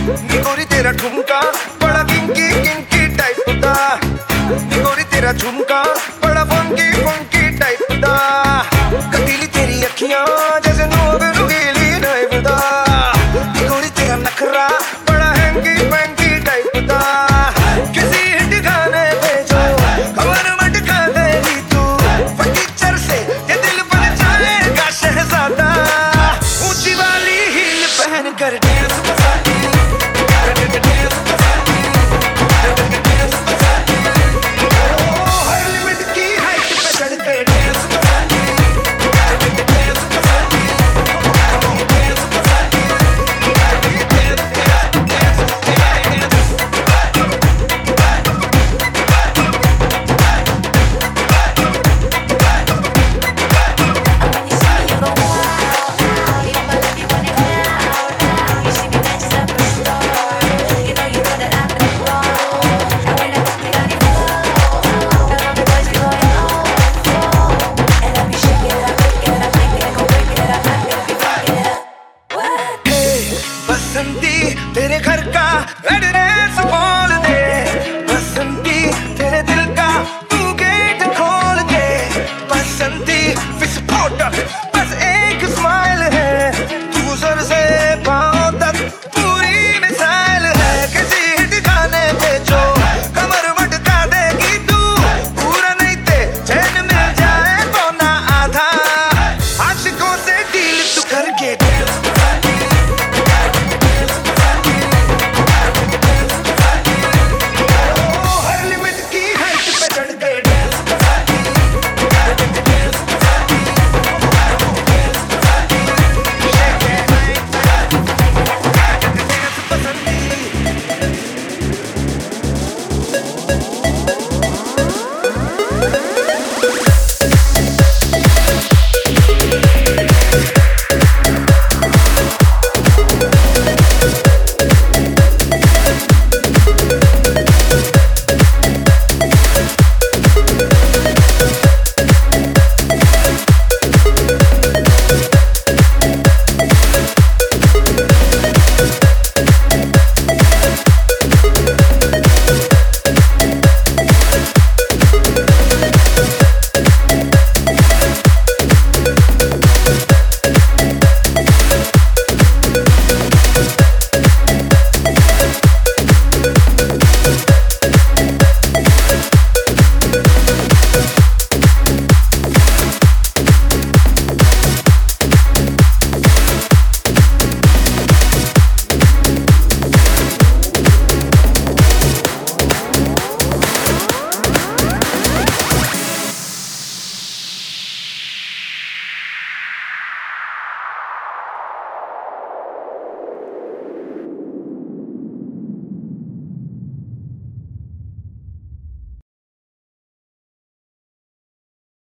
नी गोरी तेरा ठुमका बड़ा किंकी किंकी टाइप दा, नी गोरी तेरा झुमका बड़ा फंकी फंकी टाइप दा, कतीली तेरी अखियां जैसे नोक नुकीली टाइप दा, नी गोरी तेरा नखरा बड़ा हैंकी फैंकी टाइप दा, किसी हिट गाने पे जो खबर मटका देगी तू, फटीचर से ये दिल बन जाएगा शहजादा, ऊंची वाली हील पहन कर डांस बजाती, डांस बजाती, डांस बजाती, ओ हर लिमिट की हाइट पे चढ़ के डांस बजाती, डांस बजाती, डांस बजाती, बसंती तेरे घर का